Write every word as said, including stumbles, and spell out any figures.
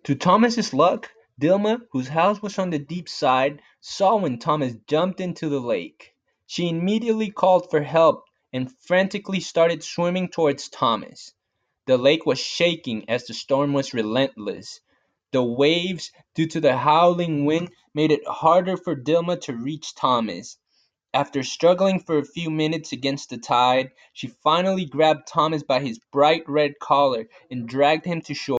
To Thomas's luck, Dilma, whose house was on the deep side, saw when Thomas jumped into the lake. She immediately called for help and frantically started swimming towards Thomas. The lake was shaking as the storm was relentless. The waves, due to the howling wind, made it harder for Dilma to reach Thomas. After struggling for a few minutes against the tide, she finally grabbed Thomas by his bright red collar and dragged him to shore.